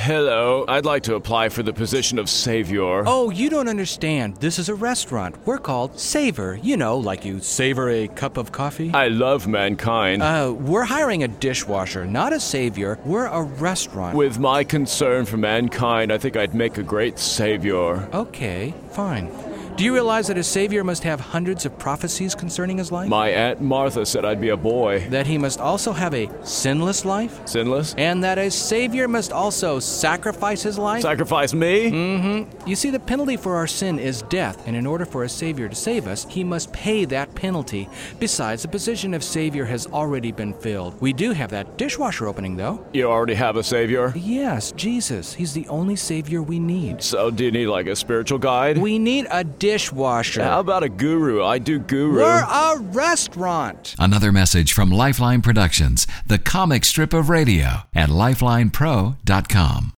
Hello, I'd like to apply for the position of savior. Oh, you don't understand. This is a restaurant. We're called Savor. You know, like you savor a cup of coffee. I love mankind. We're hiring a dishwasher, not a savior. We're a restaurant. With my concern for mankind, I think I'd make a great savior. Okay, fine. Do you realize that a savior must have hundreds of prophecies concerning his life? My Aunt Martha said I'd be a boy. That he must also have a sinless life? Sinless? And that a savior must also sacrifice his life? Sacrifice me? Mm-hmm. You see, the penalty for our sin is death, and in order for a savior to save us, he must pay that penalty. Besides, the position of savior has already been filled. We do have that dishwasher opening, though. You already have a savior? Yes, Jesus. He's the only savior we need. So do you need like a spiritual guide? We need a dishwasher. How about a guru? I do guru. We're a restaurant. Another message from Lifeline Productions, the comic strip of radio, at lifelinepro.com.